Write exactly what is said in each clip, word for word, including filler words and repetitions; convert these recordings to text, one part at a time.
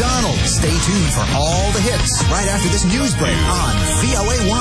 McDonald. Stay tuned for all the hits right after this news break on V O A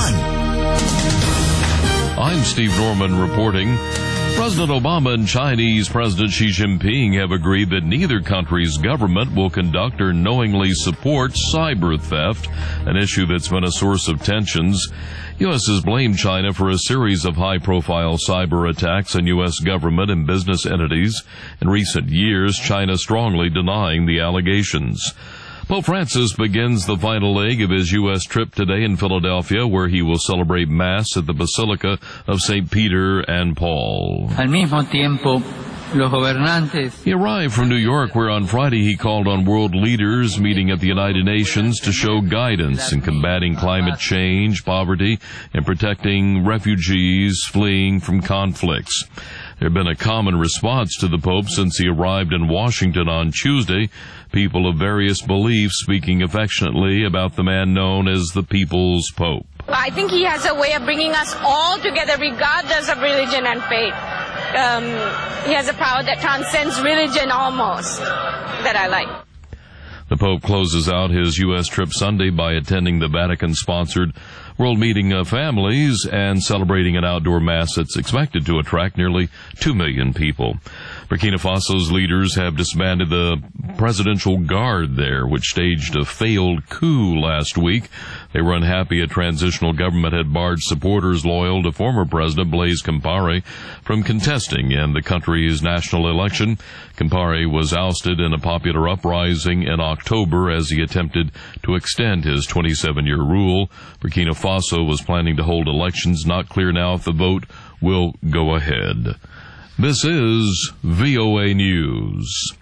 one. I'm Steve Norman reporting. President Obama and Chinese President Xi Jinping have agreed that neither country's government will conduct or knowingly support cyber theft, an issue that's been a source of tensions. U S has blamed China for a series of high-profile cyber attacks on U S government and business entities. In recent years, China strongly denying the allegations. Pope Francis begins the final leg of his U S trip today in Philadelphia, where he will celebrate Mass at the Basilica of Saint Peter and Paul. Al mismo tiempo, los gobernantes. He arrived from New York, where on Friday he called on world leaders meeting at the United Nations to show guidance in combating climate change, poverty, and protecting refugees fleeing from conflicts. There had been a common response to the Pope since he arrived in Washington on Tuesday, people of various beliefs speaking affectionately about the man known as the People's Pope. I think he has a way of bringing us all together regardless of religion and faith. Um, he has a power that transcends religion almost, that I like. The Pope closes out his U S trip Sunday by attending the Vatican-sponsored World Meeting of Families and celebrating an outdoor Mass that's expected to attract nearly two million people. Burkina Faso's leaders have disbanded the Presidential Guard there, which staged a failed coup last week. They were unhappy a transitional government had barred supporters loyal to former President Blaise Compaoré from contesting in the country's national election. Compaoré was ousted in a popular uprising in October as he attempted to extend his twenty-seven-year rule. Burkina Faso was planning to hold elections. Not clear now if the vote will go ahead. This is V O A News.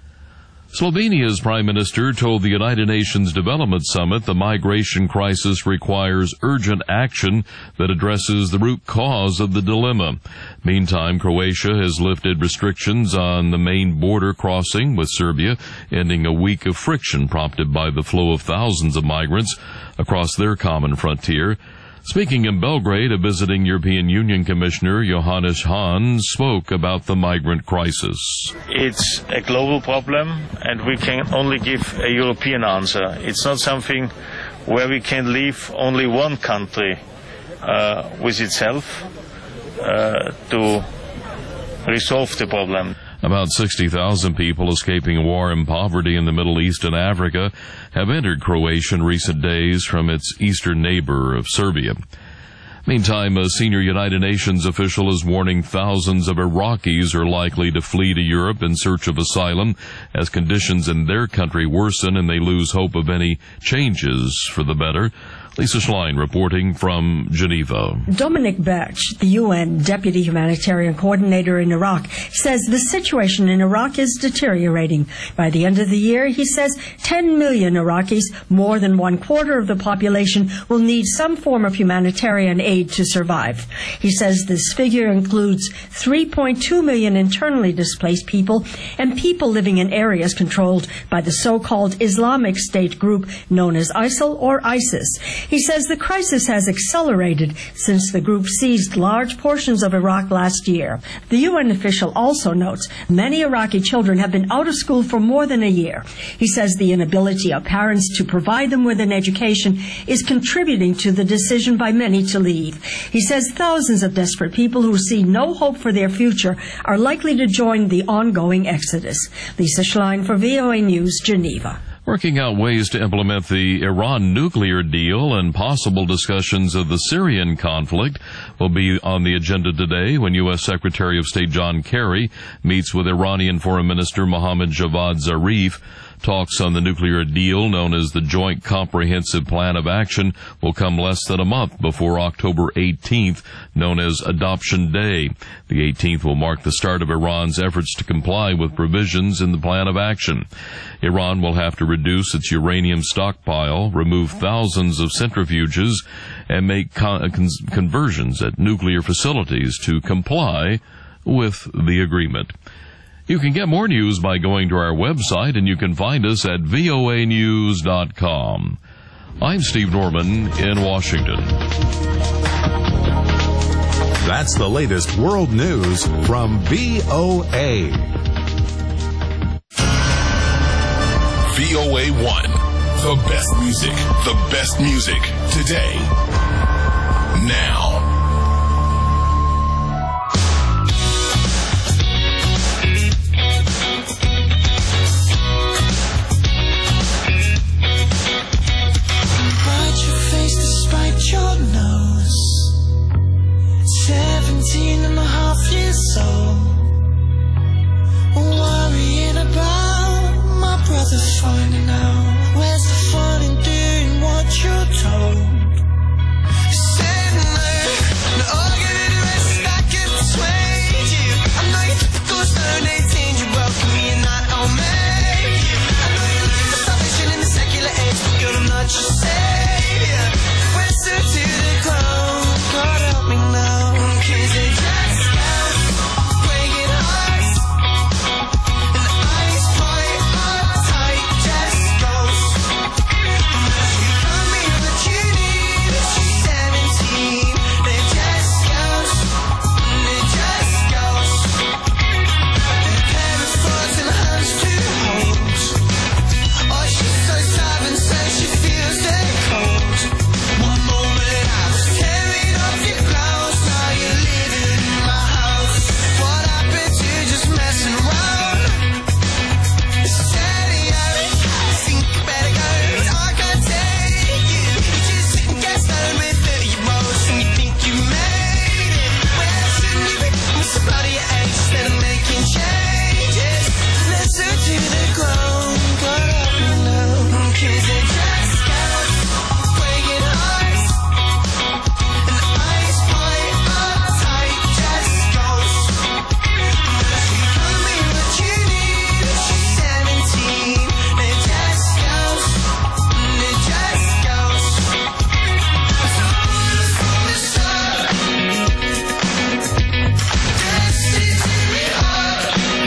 Slovenia's Prime Minister told the United Nations Development Summit the migration crisis requires urgent action that addresses the root cause of the dilemma. Meantime, Croatia has lifted restrictions on the main border crossing with Serbia, ending a week of friction prompted by the flow of thousands of migrants across their common frontier. Speaking in Belgrade, a visiting European Union Commissioner, Johannes Hahn, spoke about the migrant crisis. It's a global problem, and we can only give a European answer. It's not something where we can leave only one country uh, with itself uh, to resolve the problem. About sixty thousand people escaping war and poverty in the Middle East and Africa have entered Croatia in recent days from its eastern neighbor of Serbia. Meantime, a senior United Nations official is warning thousands of Iraqis are likely to flee to Europe in search of asylum as conditions in their country worsen and they lose hope of any changes for the better. Lisa Schlein reporting from Geneva. Dominic Birch, the U N Deputy Humanitarian Coordinator in Iraq, says the situation in Iraq is deteriorating. By the end of the year, he says ten million Iraqis, more than one quarter of the population, will need some form of humanitarian aid to survive. He says this figure includes three point two million internally displaced people and people living in areas controlled by the so-called Islamic State group known as ISIL or ISIS. He says the crisis has accelerated since the group seized large portions of Iraq last year. The U N official also notes many Iraqi children have been out of school for more than a year. He says the inability of parents to provide them with an education is contributing to the decision by many to leave. He says thousands of desperate people who see no hope for their future are likely to join the ongoing exodus. Lisa Schlein for V O A News, Geneva. Working out ways to implement the Iran nuclear deal and possible discussions of the Syrian conflict will be on the agenda today when U S Secretary of State John Kerry meets with Iranian Foreign Minister Mohammad Javad Zarif. Talks on the nuclear deal, known as the Joint Comprehensive Plan of Action, will come less than a month before October eighteenth, known as Adoption Day. The eighteenth will mark the start of Iran's efforts to comply with provisions in the Plan of Action. Iran will have to reduce its uranium stockpile, remove thousands of centrifuges, and make con- con- conversions at nuclear facilities to comply with the agreement. You can get more news by going to our website, and you can find us at V O A news dot com. I'm Steve Norman in Washington. That's the latest world news from V O A. V O A one. The best music. The best music. Today. Now. Hide your face despite your nose. Seventeen and a half years old. Worrying about my brother finding out. Where's the fun in doing what you're told? Said no, no, I'll give you the rest I can persuade you. I'm not your typical stone eighteen, you welcome me and not I'll make you. I know you're looking for salvation in the secular age, but girl, I'm not your savior. Whisper to the clown, God help me now, 'cause it just goes breaking hearts. And the eyes point uptight, just goes. She told me what you need, she's seventeen. It just goes, it just goes. A pair of thoughts and hands to hold. Oh, she's so stubborn, says she feels dead cold. One moment I was tearing off your clothes, now you're living in my house. What happened to just messing around? Steady, I think you better go. I can't take you. You just sit and get stoned with thirty-year-olds and you think you made it. Where shouldn't you be? What's the bloody age instead of making changes? Listen to the groan, God help me now, 'cause it just goes breaking hearts. And the eyes point uptight, just goes. She told me what you need, she's seventeen. It just goes, it just goes. So from the start, destiny to me hard.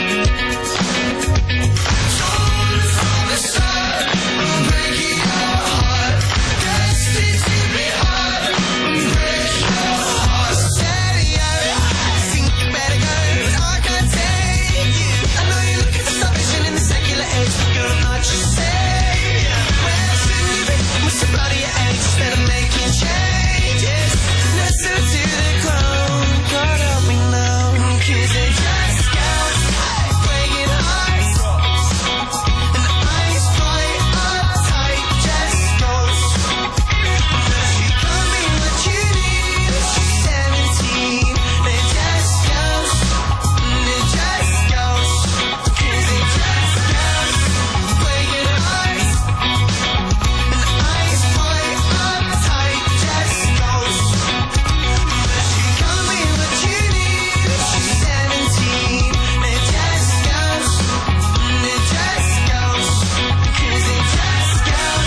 Told from the start, I'm breaking your heart. Destiny to be hard, break your heart. Steady, I think you better go. I can't take you. I know you're looking for salvation in the secular age, but girl, I'm not your savior. Where shouldn't you be? What's the bloody age instead of making changes? Listen to the groan, God help me now, 'cause it just goes breaking hearts. And the eyes point uptight, just goes. She told me what you need, she's seventeen. It just goes, it just goes. 'Cause it just goes breaking hearts. And the eyes point uptight, just goes. She told me what you need, she's seventeen. It just goes, it just goes. 'Cause it just goes.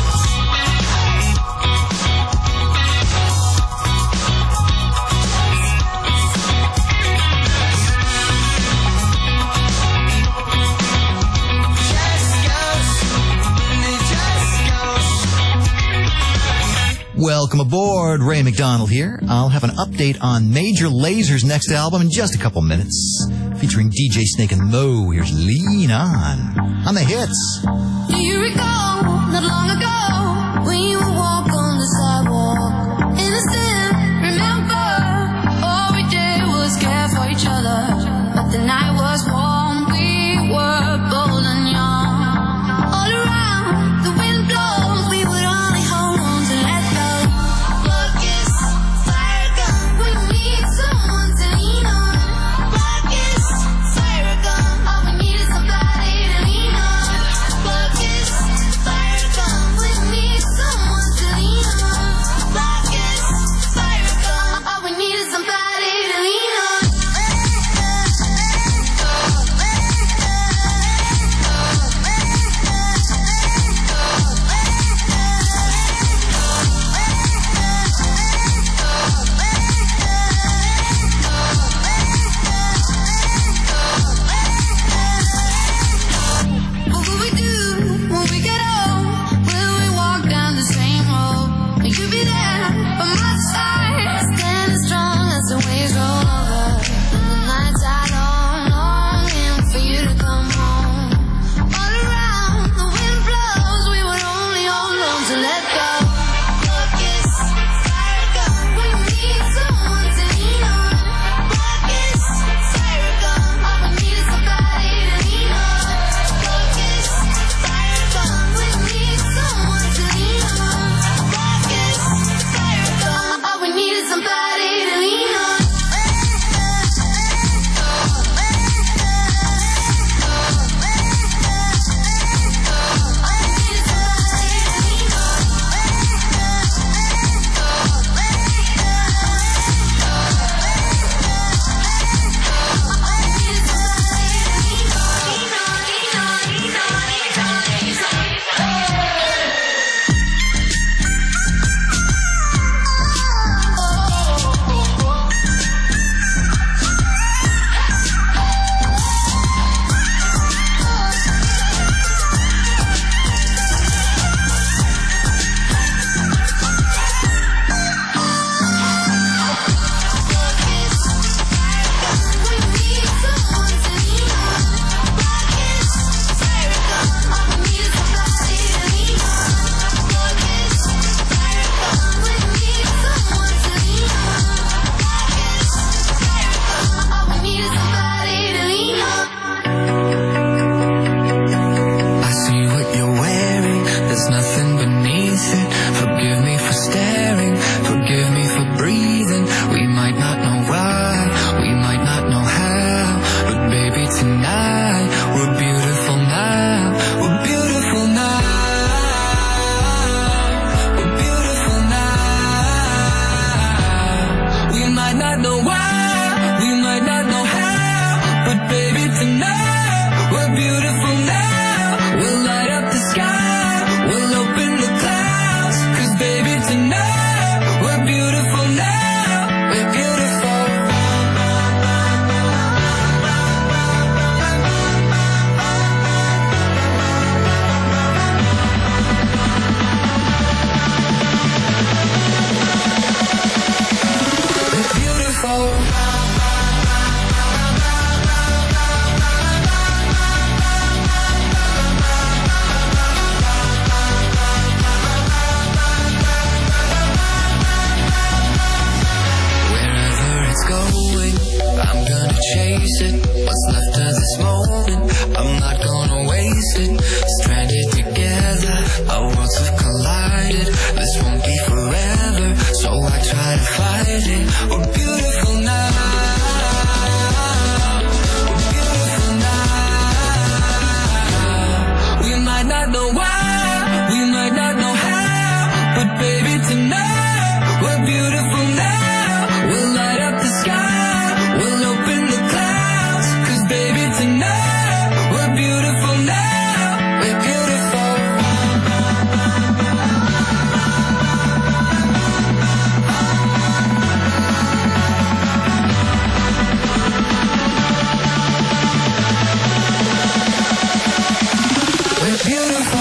Welcome aboard. Ray McDonald here. I'll have an update on Major Laser's next album in just a couple minutes. Featuring D J Snake and Mo. Here's Lean On. On the hits. Do you recall not long ago when you would walk on the sidewalk? Innocent, remember, all we did was care for each other. But the night was warm, we were bold and young. All around, the wind blows, we would only hold on to let go. Focus, fire gun, we need someone to lean on. Focus, fire gun, all we need is somebody to lean on. Focus, fire gun, we need someone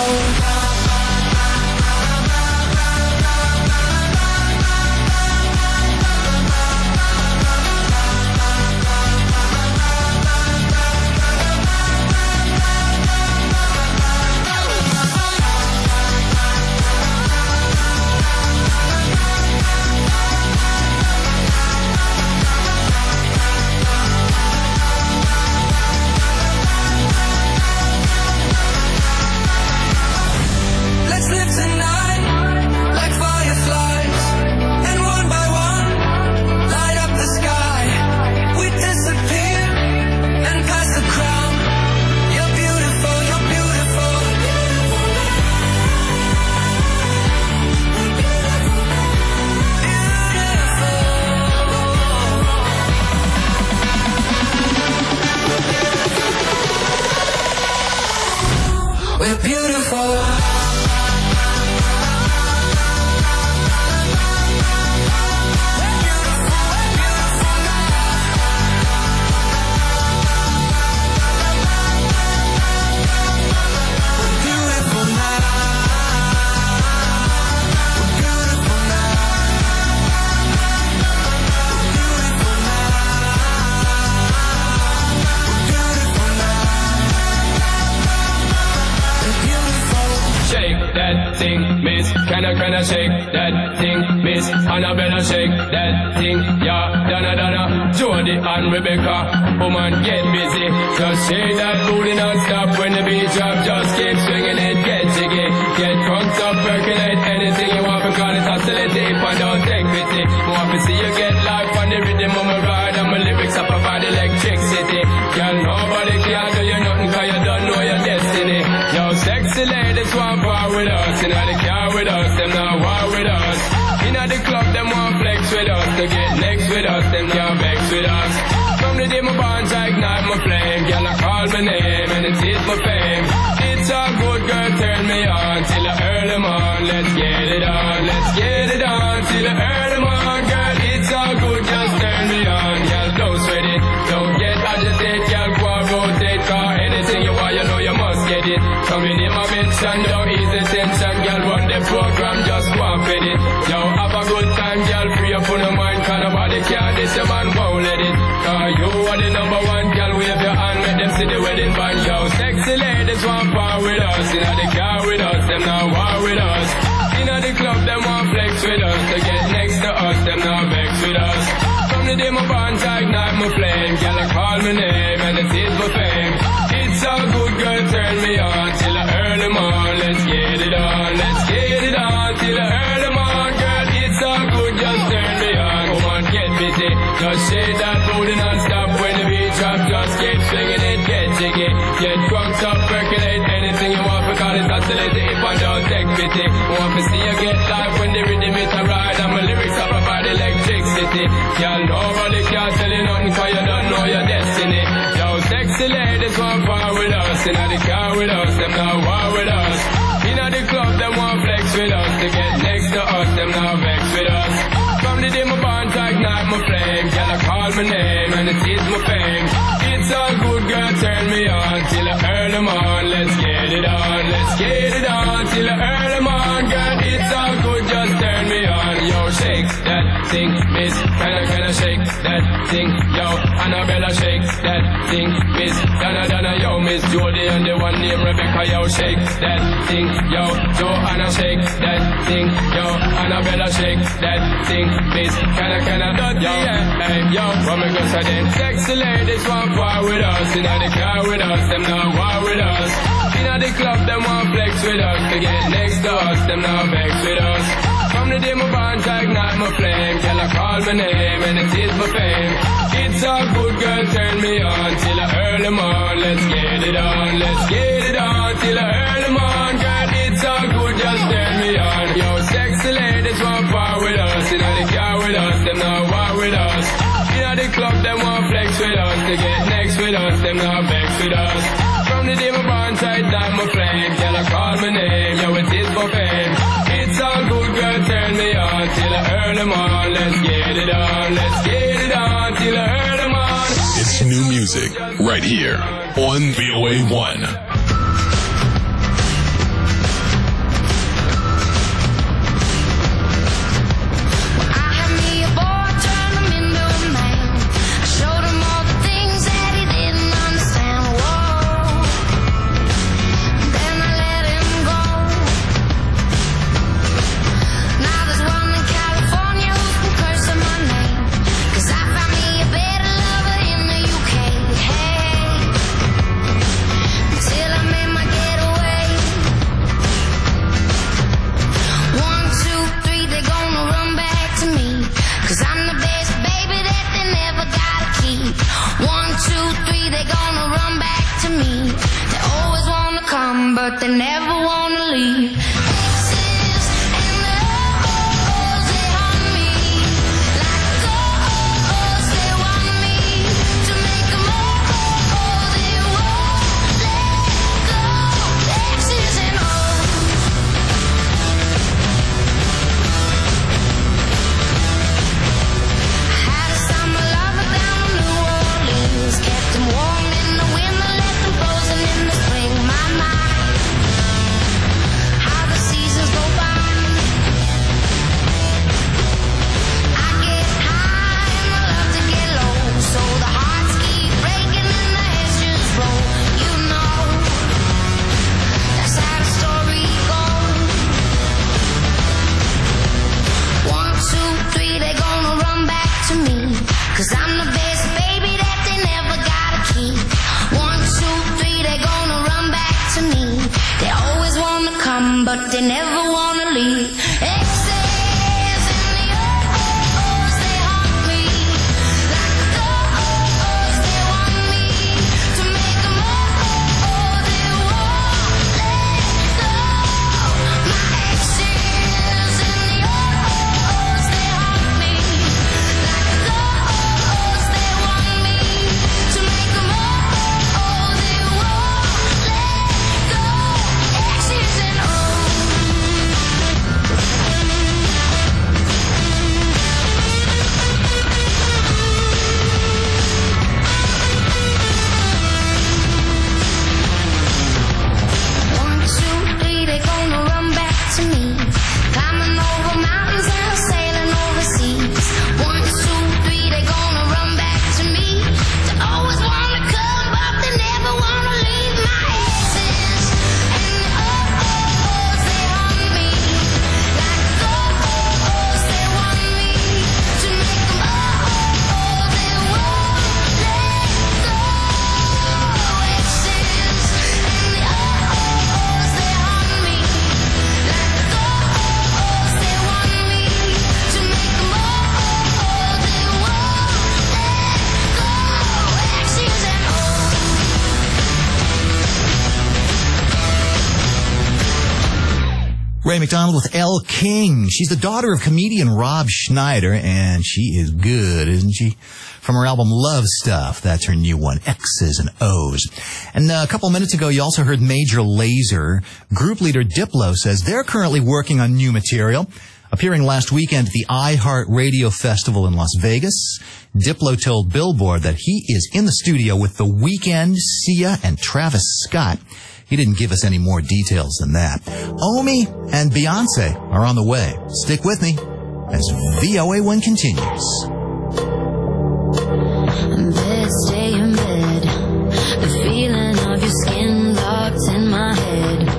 Let's live tonight like fireflies, and one by one light up the sky. We disappear and pass the crown. You're beautiful, you're beautiful. Beautiful. We're beautiful. Shake that thing, miss. Can I, can I shake that thing, miss? Annabella, shake that thing, yeah. Donna, Donna, Jody and Rebecca. Woman, get busy. Just shake that booty non-stop when the beat drop. Just keep swinging it, get jiggy. Get drunk up, percolate anything you want. Because it's oscillating if I don't take pity. Want to see you get life on the rhythm of my ride. And my lyrics up about electricity. Girl, nobody can do you nothing cause you don't know your destiny. Yo, sexy ladies want war with us. Inna the car with us, them not war with us. Inna the club, them want flex with us. To get next with us, them can't vex with us. From the day my bonds, I ignite my flame. Girl, I call my name and it is my fame. It's a good girl, turn me on till I earn them on. Let's get it on, let's get it on till I earn them on. Girl, it's all good, just turn me on. Girl, don't sweat it, don't get agitated. Girl, go and rotate, cause anything you want, you know you must get it. Coming in my mention, don't ease the tension. Girl, run the program, just go and fit it. Yo, have a good time, girl, free up on the mind. Cause nobody can, this your man won't let it. Cause you are the number one, girl, wave your hand, make them see the wedding band. Yo, sexy ladies want power with us. Inna the car with us, them now war with us. Inna the club, them want flex with us. To get next to us, them now vex with us. From the day my bonds, I ignite my flame. Girl, I call my name and it is my fame. It's all good, girl, turn me on till I earn them on. Let's get it on, let's get it on till I earn them on. Girl, it's all good, just turn me on. Come on, get busy, just shake that booty non-stop. When the beat drop, just keep swinging it, get jiggy. Get drunk up, percolate anything you want. Because it's oscillating if I don't take pity. Want to see you get live when the rhythm is a ride. And my lyrics are about electricity. Girl, nobody can tell you nothing cause you don't know your destiny. Yo, sexy ladies want power with us. Inna the car with us, them now war with us. Inna the club, them want flex with us. To get next to us, them now vex with us. From the day my bonds, I ignite my flame. Girl, I call my name and it is my fame. It's all good, girl, turn me on till I earn them on. Let's get it on, let's get it on till I earn them on. Girl, it's all good, just turn me on. Yo, shake that thing, miss. Can I, can I shake that thing? Yo, Annabella, shake that thing, miss. Donna, Donna, yo, Miss Jody and the one named Rebecca. Yo, shake that thing. Yo, Joanna, shake that thing. Yo, Annabella, shake that thing, miss. Can I, can I, yo, hey, yo, what me go say then? Sexy ladies want war with us. Inna the car with us, them now war with us. Inna the club, them want flex with us. To get next to us, them now vex with us. From the day my bonds, I ignite my flame. Girl, I call my name and it is my fame. It's all good, girl, turn me on till I earn them on. Let's get it on, let's get it on till I earn them on. Girl, it's all good, just turn me on. Yo, sexy ladies want power with us. Inna the car with us, them now war with us. Inna the club, them want flex with us. To get next with us, them now vex with us. From the day my bonds, I ignite my flame. Girl, I call my name, yo, it is for fame. It's all good, girl, turn me on till I earn them on. Let's get it on, let's get it on till I earn them on. It's new music right here on V O A one. but they never wanna leave. Cause I'm the best baby that they never gotta keep. One, two, three, they gonna run back to me. They always wanna come, but they never wanna leave. Exes and the oh-ohs, they haunt me. Like the oh-ohs, they want me to make them oh-oh, they won't let go. My exes and the oh-ohs, they haunt me. Like the Ray McDonald with Elle King. She's the daughter of comedian Rob Schneider, and she is good, isn't she? From her album Love Stuff, that's her new one, X's and O's. And uh, a couple minutes ago, you also heard Major Lazer. Group leader Diplo says they're currently working on new material. Appearing last weekend at the iHeart Radio Festival in Las Vegas, Diplo told Billboard that he is in the studio with The Weeknd, Sia, and Travis Scott. He didn't give us any more details than that. Omi and Beyonce are on the way. Stick with me as V O A one continues. Bed, stay in bed. The feeling of your skin locked in my head.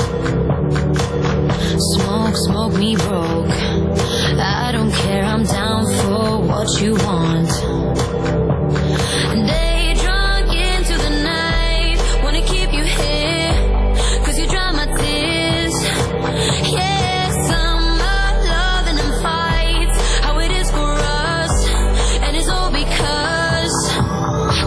Smoke, smoke me broke. I don't care, I'm down for what you want. Day drunk into the night. Wanna keep you here, cause you dry my tears. Yeah, summer, loving and fights. How it is for us, and it's all because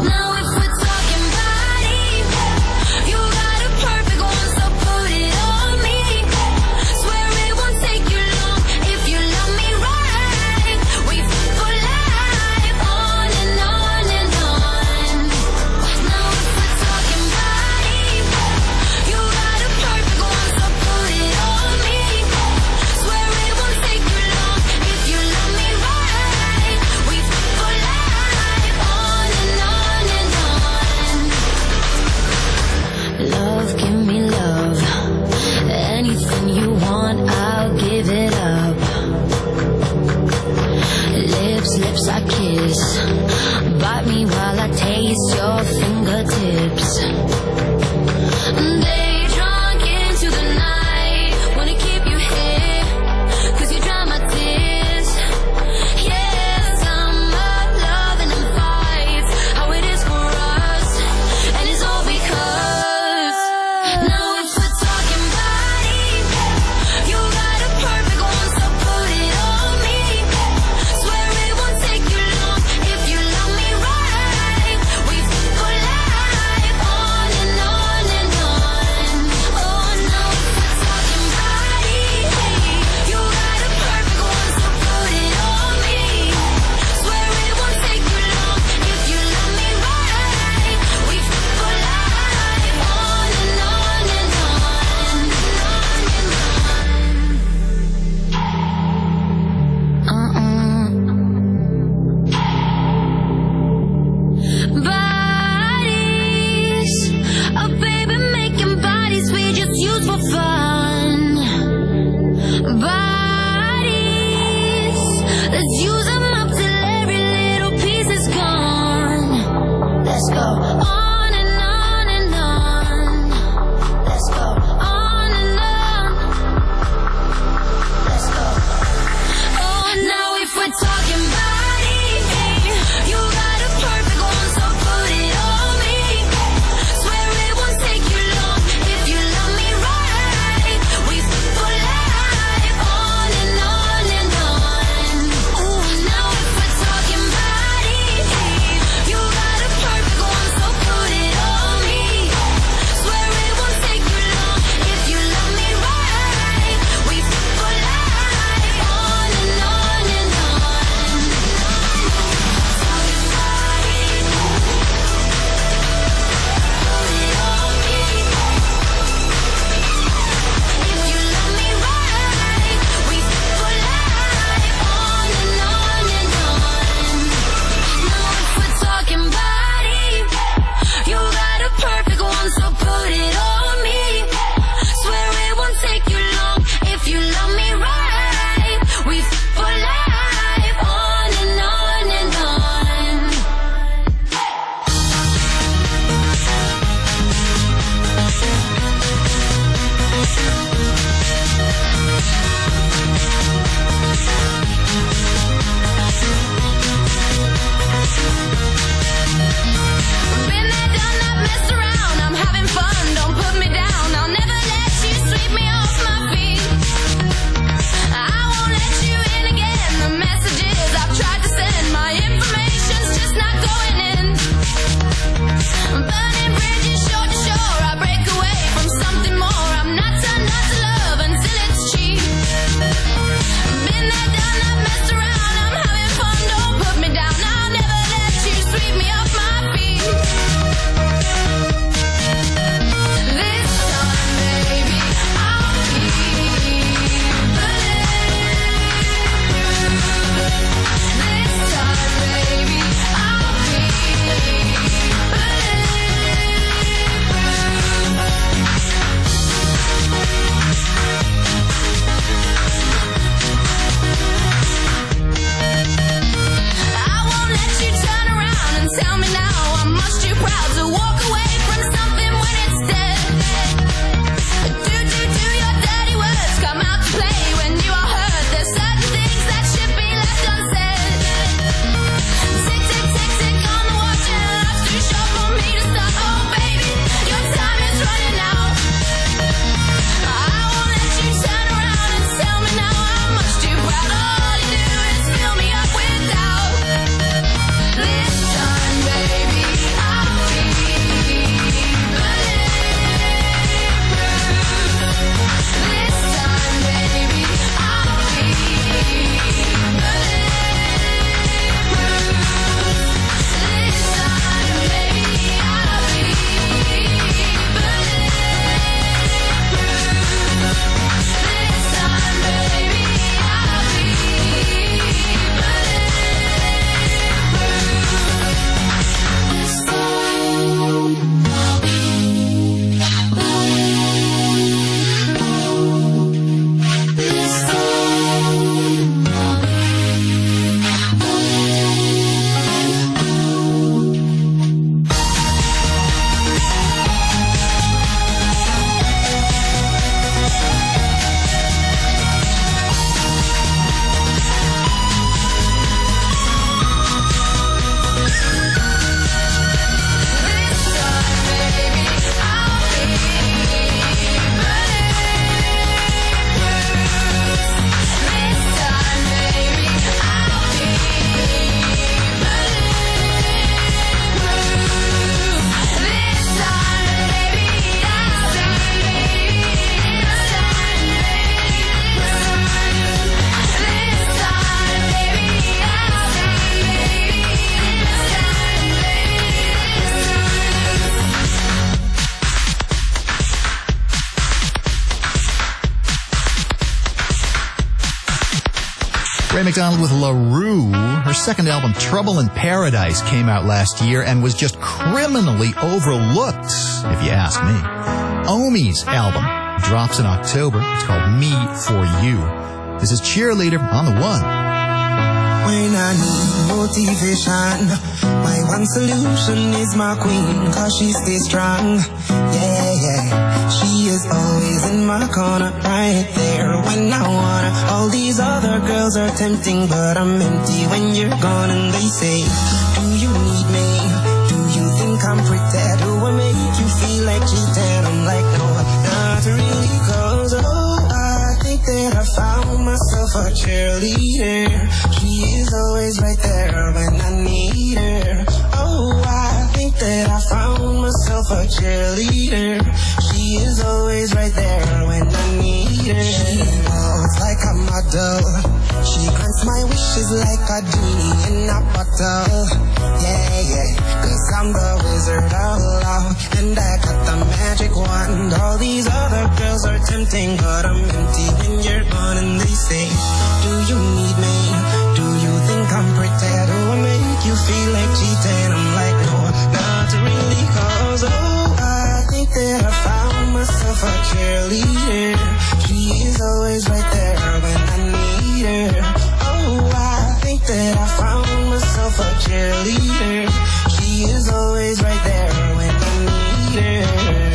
Ray McDonald with LaRue. Her second album, Trouble in Paradise, came out last year and was just criminally overlooked, if you ask me. Omi's album drops in October. It's called Me For You. This is Cheerleader on the One. When I need motivation, my one solution is my queen, cause she stays strong. Yeah, yeah. She is always in my corner, right there when I wanna. All these other girls are tempting, but I'm empty when you're gone. And they say, do you need me? Do you think I'm pretty? Do I make you feel like cheating? I'm like, no, not really, cause oh, I think that I found myself a cheerleader. She is always right there when I need her. Oh, I think that I found myself a cheerleader. She is always right there when I need her. She walks like a model. She grants my wishes like a genie in a bottle. Yeah, yeah, cause I'm the wizard of love, and I got the magic wand. All these other girls are tempting, but I'm empty when you're gone. And they say, do you need me? Do you think I'm pretty? Do I make you feel like cheating? I'm like, no, not really, cause oh, I think that I found myself a cheerleader. She is always right there when I need her. Oh, I think that I found myself a cheerleader. She is always right there when I need her.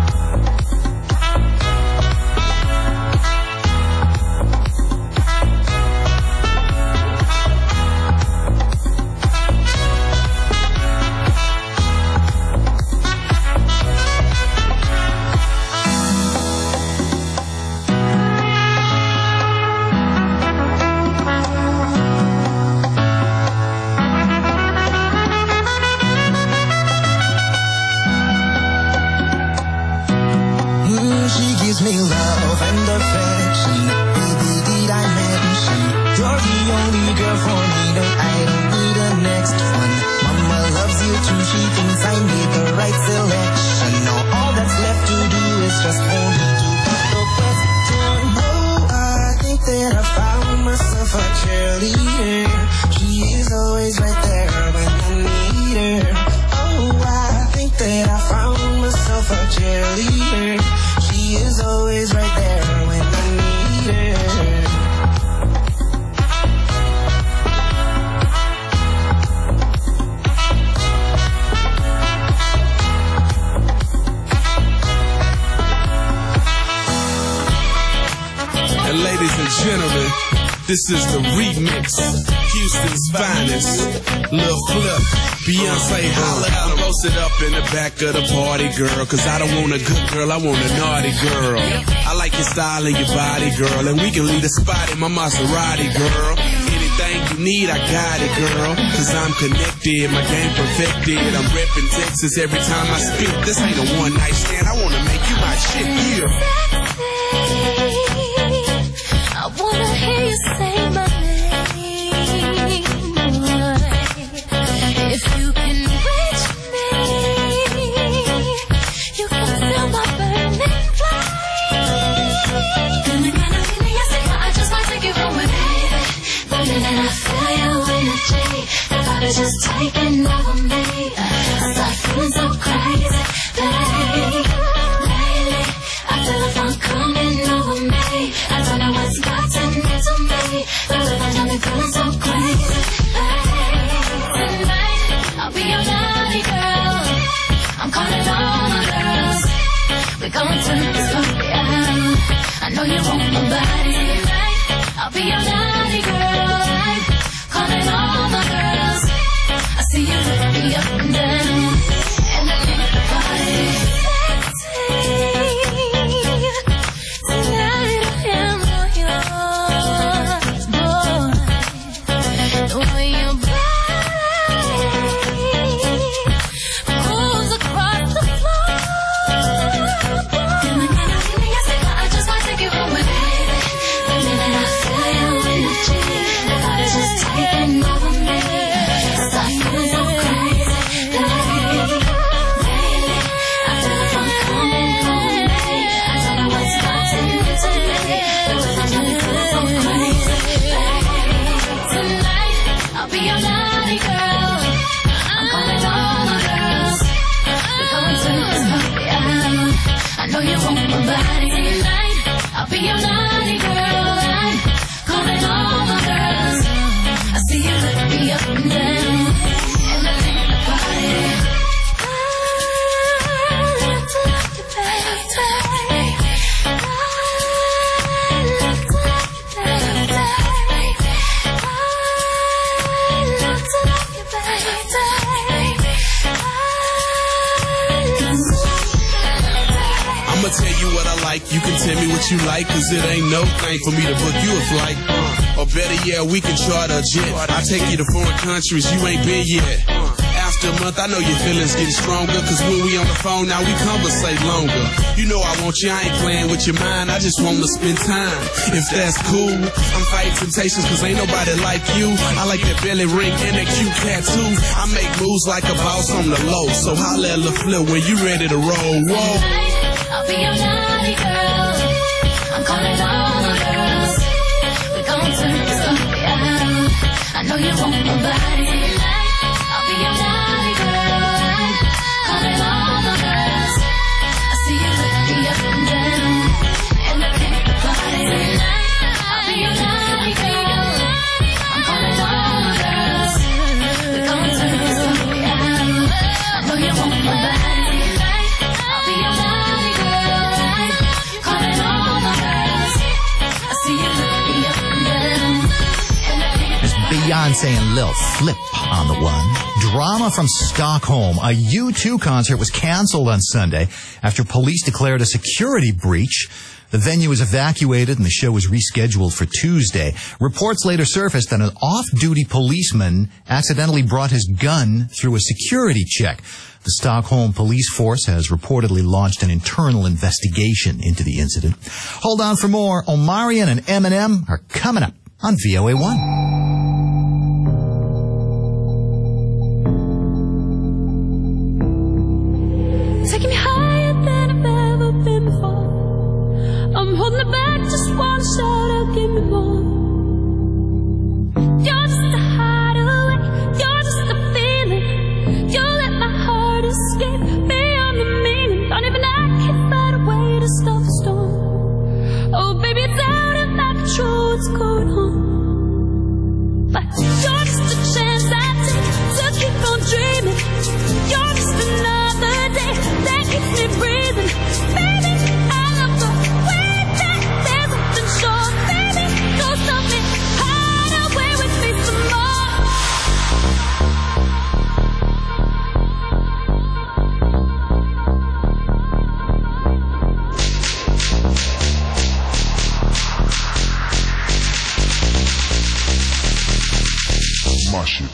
Me love and affection. Baby, did I mention you're the only girl for me, that I don't need a next one. Mama loves you too, she thinks I made the right selection. Now all that's left to do is just for me to put the question. Oh, I think that I found myself a cheerleader. She is always right there when I need her. Oh, I think that I found myself a cheerleader. She is always right there when I need her. And ladies and gentlemen, this is the remix, Houston's finest, Lil Flip, Beyonce holla. I'm roasted up in the back of the party, girl, cause I don't want a good girl, I want a naughty girl. I like your style and your body, girl, and we can leave the spot in my Maserati, girl. Anything you need, I got it, girl, cause I'm connected, my game perfected. I'm reppin' Texas every time I speak. This ain't a one night stand, I wanna make you my shit, yeah. I wanna hear you say my name. If you can reach me, you can feel my burning flame. Feeling kinda feeling yes, I just might take you home with me. The minute I feel your energy, the vibe is just taking over me. I start feeling so crazy, baby. Lately, I feel the funk coming over me. I don't know what's gotten into me, but the vibe got me feeling so crazy, baby. Tonight, I'll be your naughty girl. I'm calling all my girls. We're gonna turn this party out. I know you want my body tonight. I'll be your naughty girl. I'm calling all my girls. I see you lift me up and down, and I make the party sexy. Tonight I am all yours, boy. The way you moves across the floor. Feeling kinda feeling yes, I just might take you home with me. The minute I feel your energy, the vibe is just taking over me. I start feeling so crazy, my body tonight. I'll be your naughty girl. I'm calling all my girls. I see you look me up and down, and I think about it. I look to like you, baby. I look to like you, baby. I look to like you, baby. I'ma tell you what I like, you can tell me what you like, cause it ain't no thing for me to book you a flight. Uh, or better yet, we can charter a jet. I take you to foreign countries you ain't been yet. Uh, after a month, I know your feelings getting stronger, cause when we on the phone now, we conversate longer. You know I want you, I ain't playing with your mind, I just wanna spend time. If that's cool, I'm fighting temptations, cause ain't nobody like you. I like that belly ring and that cute tattoo. I make moves like a boss on the low, so holla at LaFleur when you ready to roll. Whoa. I'll be your naughty girl. I'm calling all the girls. We gon' turn this party out. I know you want my body tonight. I'll be your naughty girl. I'm calling all the girls. I see you look me up and down, and I think the party tonight. I'll be your naughty girl. I'm calling all the girls. We gon' turn this party out. I know you want my body tonight. I'll be your naughty girl. Calling all my girls. I see you look me up and down, and I think There's Beyonce and Lil Flip on the one. Drama from Stockholm. A U two concert was canceled on Sunday after police declared a security breach. The venue was evacuated and the show was rescheduled for Tuesday. Reports later surfaced that an off-duty policeman accidentally brought his gun through a security check. The Stockholm police force has reportedly launched an internal investigation into the incident. Hold on for more. Omarion and Eminem are coming up on V O A one. taking me higher than I've ever been before. I'm holding it back, just one shot, I'll give me more. You're just a hideaway, you're just a feeling. You let my heart escape beyond the meaning. Don't even I can find a way to stop the storm. Oh baby, it's out of my control, what's going on? But you're just a chance I take to keep on dreaming. You're just another day that keeps me breathing. Baby, I love the way that there's nothing short. Baby, go stop me, hide away with me some My shit.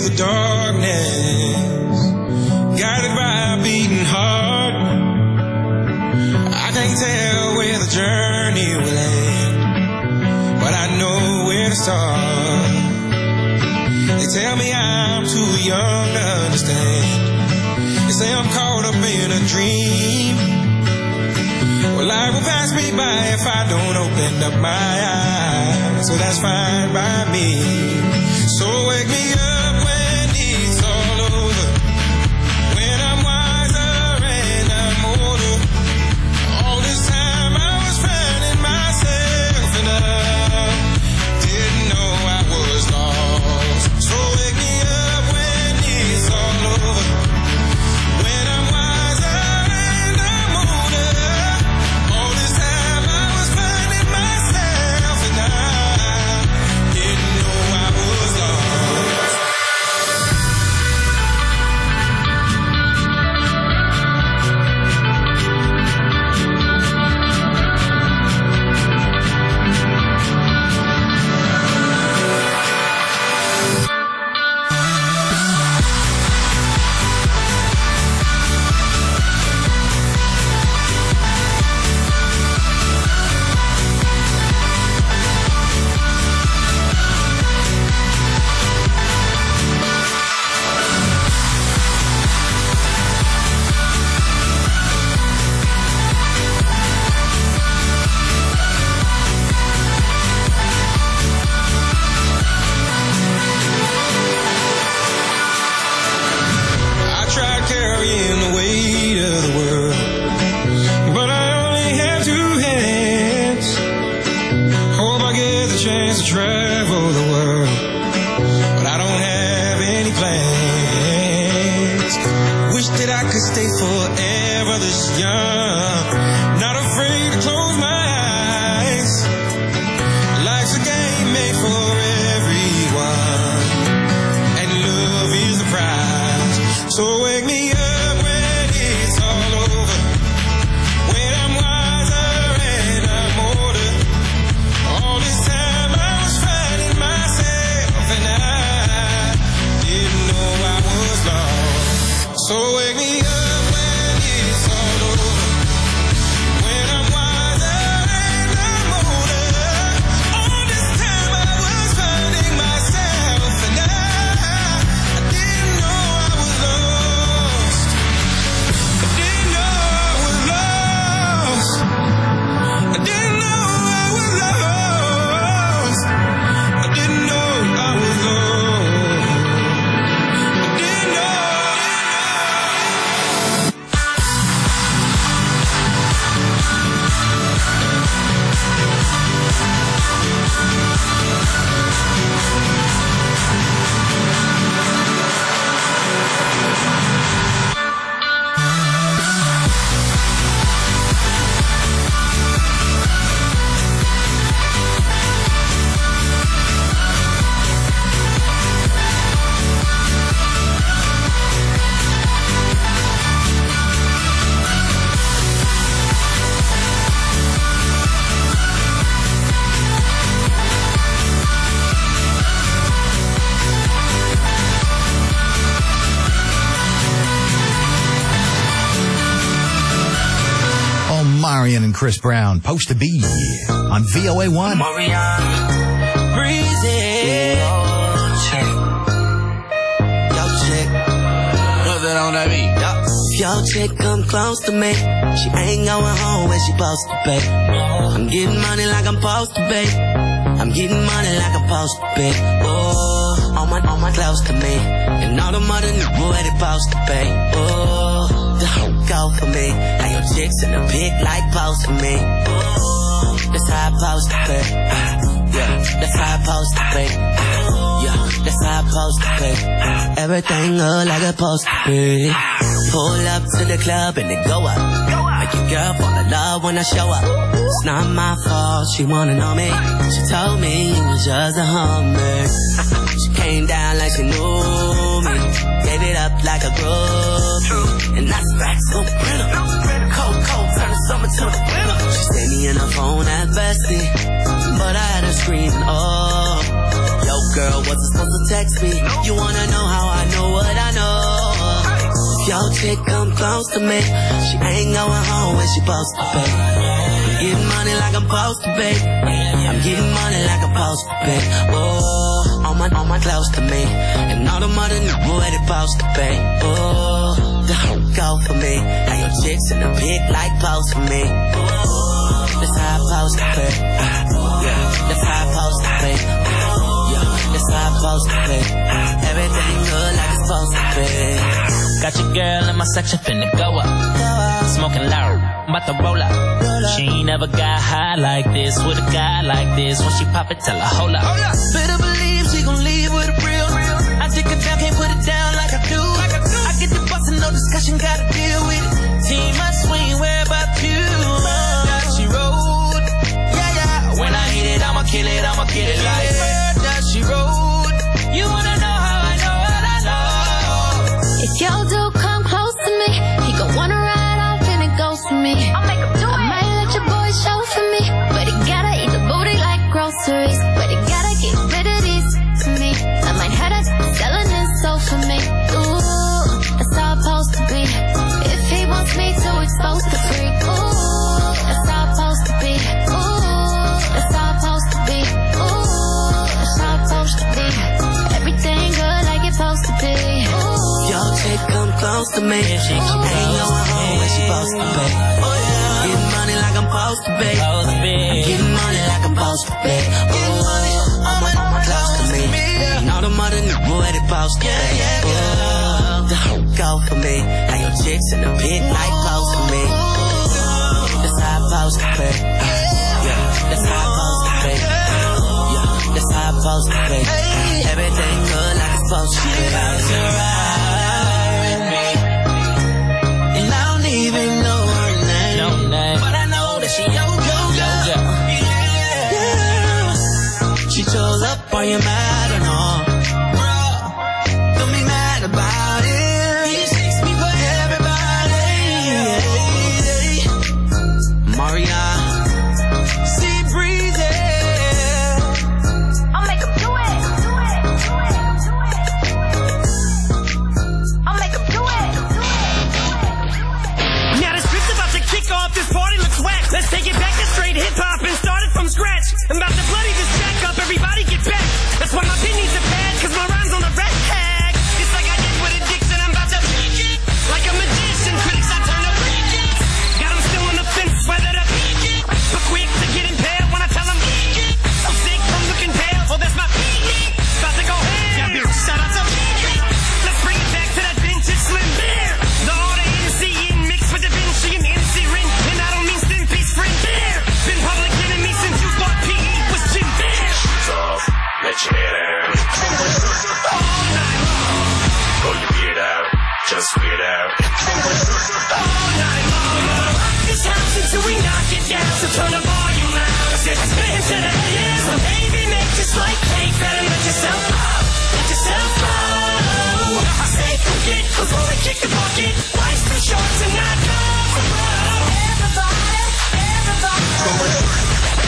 the darkness, guided by a beating heart. I can't tell where the journey will end, but I know where to start. They tell me I'm too young to understand. They say I'm caught up in a dream. Well, life will pass me by if I don't open up my eyes. So that's fine by me. So wake me up when it's all over, when I'm wiser and I'm older. All this time I was finding myself and I didn't know I was lost. So wake me up when it's all over, when I'm wiser and I'm older. All this time I was finding myself and I didn't know I was lost. I tried carrying the weight of the world, but I only have two hands. Hope I get the chance to travel the world, but I don't have any plans. Wish that I could stay forever this young, not afraid to close my eyes. Life's a game made for everyone, and love is the prize. So wake me up when it's all over, when I'm wiser and I'm older. All this time I was finding myself and I didn't know I was lost. So wake me up when it's all over, when I'm wiser and I'm older. All this time I was finding myself and I, I didn't know I was lost. I didn't know I was lost. I didn't know I was lost. I didn't know I was lost. I didn't know. Marion and Chris Brown, Post to Be on V O A one. Breezy. Check. Yo, chick. What's that on that beat? If your chick come close to me, she ain't going home where she supposed to be. I'm getting money like I'm supposed to be. I'm getting money like I'm supposed to be. Oh, all my, all my close to me. And all the mother knew where they supposed to be. Oh, the whole go for me. Now your chicks in the pic like post to me. Oh, that's how I supposed to be. Yeah, that's how I supposed to be. Yeah, that's how I supposed to be. Everything look like it's supposed to be. Pull up to the club and they go up. Make your girl fall in love when I show up. It's not my fault, she wanna know me. She told me it was just a hummer. She came down like she knew me. Gave it up like a groupie. And that's facts on the printer. Cold, cold, turn the summer to the winter. She stayed me in her phone at bestie, but I had her screaming, oh. Yo, girl, what's wasn't supposed to text me. You wanna know how I know what I know? If your chick come close to me, she ain't going home when she supposed to pay. I'm getting money like I'm supposed to pay. I'm getting money like I'm supposed to pay. Oh, all my, all my close to me, and all the mother knew where they supposed to pay. Oh, the whole go for me. Now your chicks in the pit like close to me. Oh, that's how I'm supposed to pay. Yeah, that's how I'm supposed to pay. Yeah, that's how I'm supposed to pay. Everything good like it's supposed to be. Got your girl in my section finna go up. Smoking loud, I'm about to roll up. She ain't never got high like this with a guy like this. When she pop it, tell her hold up. Better believe she gon' leave with a real. I take it down, can't put it down like I do. I get the bustin', no discussion, gotta deal with it. Team, I swing, where about you? That she rolled. Yeah, yeah. When I hit it, I'ma kill it, I'ma get it like that she rolled. You wanna know how I know what I know? If your dude come close to me, he gon' wanna ride off and it goes for me. I'll make him do it. I might let your boy show for me, but he gotta eat the booty like groceries. But he gotta get rid of these to me. I might have that selling his soul for me. Ooh, that's how it's supposed to be. If he wants me to expose the freak. Ooh, that's how it's supposed to be. Ooh, that's how it's supposed to be. Ooh, that's how it's supposed to be. Everything good like it's supposed to be. Ooh. Your chick come close to me. She ain't going home when she supposed to pay. Getting money like I'm supposed to pay. Getting money like I'm supposed to pay. Oh, all my, all my close to me. And all the mother knew where they supposed to pay. Oh, the whole go for me. Now your chicks in the pit like close to me. That's how I'm supposed to pay. Yeah, that's how I'm supposed to pay. Yeah, that's how I'm supposed to pay. Everything good like it's supposed to be. And I don't even know her name, no name. But I know that she yo yo yo. Yeah, yeah. She chose up, are you mad or not? Bro, don't be mad about it. He takes me for everybody. Maria, see breezy. I'll make him do it. Do it. Do it. Do it. I'll make him do it. Do it. Now the strip's about to kick off. This party looks whack. Let's take it back to straight hip hop and start it from scratch. I'm about to bloody this jack up. Everybody get back. That's why my pin needs a pad, cause my rhymes on the red tag. It's like I did with addiction. I'm about to peak it. Like a magician. Critics, I turn up peak it. Got them still on the fence, whether to peak it. But quick to get impaled when I tell them peak it. So sick from looking pale. Oh, that's my peak it. About to go ham. Yeah, bitch, shout out to peak it. Let's bring it back to that vintage slim beer. The order N C in mixed with the Vinci and N C Rin. And I don't mean thin piece friend beer. Been public enemy since you thought P E was Jim Bear. Shoes off, let your hair down. All night long. Pull your beard out, just weird out. All night long. This house until we knock it down. So turn the volume loud. It's spin to the ears. So baby, make just like cake. Better let yourself out. Let yourself go. I say forget before we kick the bucket. Life's too short to not go. Everybody, everybody.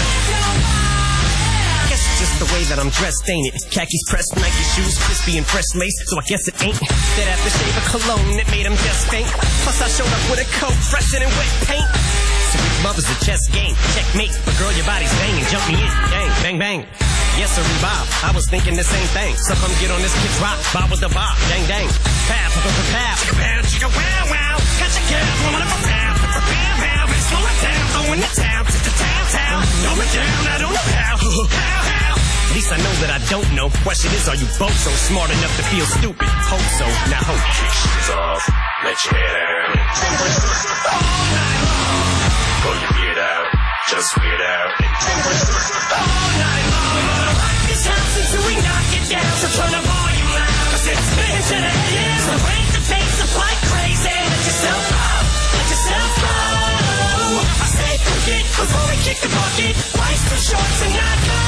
Guess it's just the way that I'm dressed, ain't it? Khakis pressed, Nike shoes, crispy and fresh lace. So I guess it ain't that aftershave of cologne that made him just faint. Plus I showed up with a coat fresher than wet paint. So if love is a chess game, checkmate. But girl, your body's banging, jump me in, bang, bang, bang. Yes, sir, Bob. I was thinking the same thing. So come get on this kid's rock, bob with the bob, dang, dang. Pow, pow, pow, pow. Chicka, pow, chicka, wow, wow. Catch a girl, woman of a pow, pow, pow, pow. Slow it down, going to town, to the town, town. Throw it down, I don't know how, how, how. At least I know that I don't know. Question is, are you both so smart enough to feel stupid? Hope so, now hope. Kick shoes off, let your hair down. All night long. Pull your beard out, just weird out. All night long. This house until we knock it down. So turn the volume loud. Cause it's spin to the ears. So break the pace up like crazy. Let yourself out, let yourself go. I say forget before we kick the bucket. Life's too short to not go.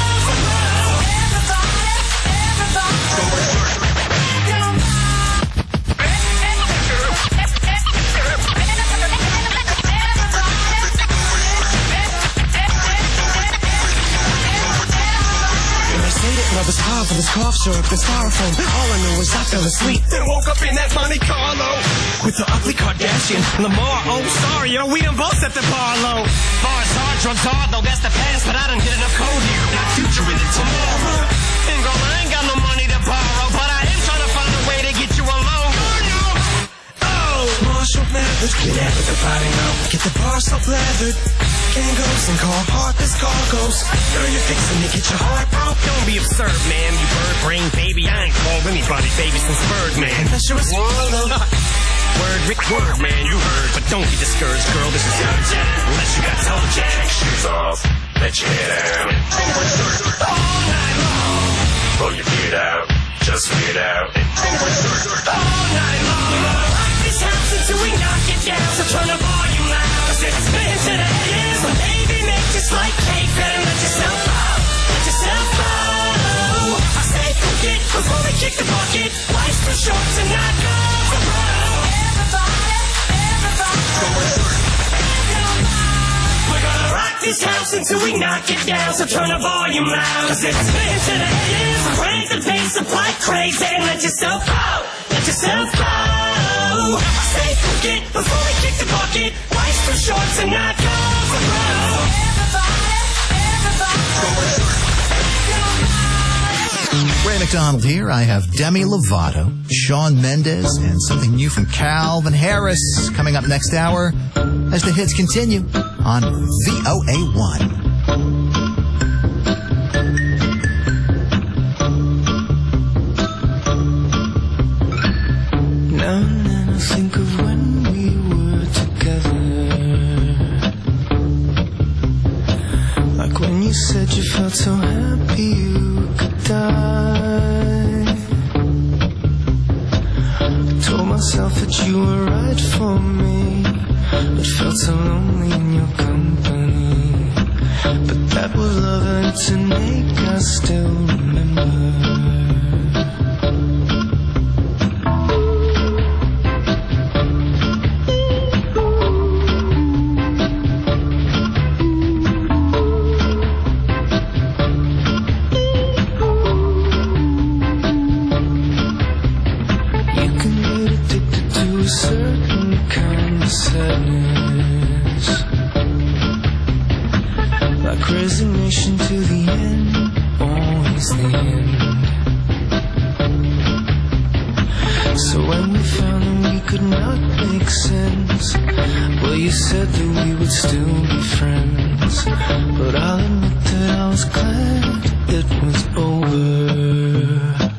was hard for this cough syrup, this styrofoam. All I knew was I fell asleep. Then woke up in that Monte Carlo with the ugly Kardashian Lamar. Oh, sorry, yo, we done both set the bar low. Bars hard, drugs hard, though that's the past, but I done hit enough code here. Not future with it tomorrow. And girl, I ain't got no money to borrow, but I am trying to find a way to get you alone. Oh, Marshall Mathers, get after the body now. Get the bar so leathered. Kangos and call heartless cargoes. Girl, you're fixing to get your heart broke. Don't be absurd, man. You bird brain baby. I ain't called anybody baby since Birdman. That sure is wrong. Word, Rick, word, man, you heard. But don't be discouraged, girl. This is urgent. Unless you got toe jack. Take shoes off, let your hair down. All night long. Pull your beard out, just weird out. All night long. Rock this house until we knock it down. So turn the volume loud. Cause it's spin to the ears. But baby, make just like cake. Better let yourself out. Let yourself go. I say forget before we kick the bucket. Life's too short to not go for broke. We're gonna rock this house until we knock it down. So turn the volume loud. Cause it's spin to the ears. Crank the bass up like crazy. And let yourself go. Let yourself go. I say forget before we kick the bucket. Life's too short to not go for broke. Ray McDonald here. I have Demi Lovato, Shawn Mendes, and something new from Calvin Harris coming up next hour as the hits continue on V O A one. Now and then I think of when we were together, like when you said you felt so happy you could die. I told myself that you were right for me, but felt so lonely in your company. But that was love and to make us still remember. Resignation to the end, always the end. So when we found that we could not make sense, well, you said that we would still be friends. But I'll admit that I was glad it was over.